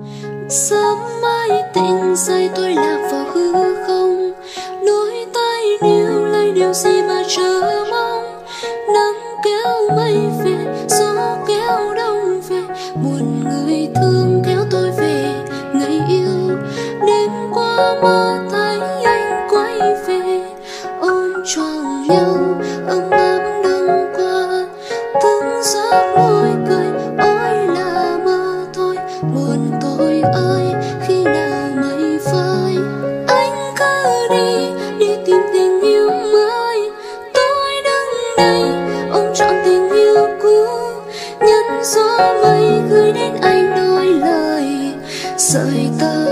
Sớm mai tỉnh dậy tôi lạc vào hư không, đôi tay níu lấy điều gì mà chờ mong. Nắng kéo mây về, gió kéo đông về, buồn người thương kéo tôi về người yêu. Đêm qua mơ thấy anh quay về, ôm choàng nhau ấm áp nắng qua. Thức giấc môi cười, ôi là mơ thôi, buồn tôi ơi khi nào mây phai. Anh cứ đi, đi tìm tình yêu mới. Tôi đứng đây ôm trọn tình yêu cũ, nhân gió mây gửi đến anh đôi lời. Sợi tơ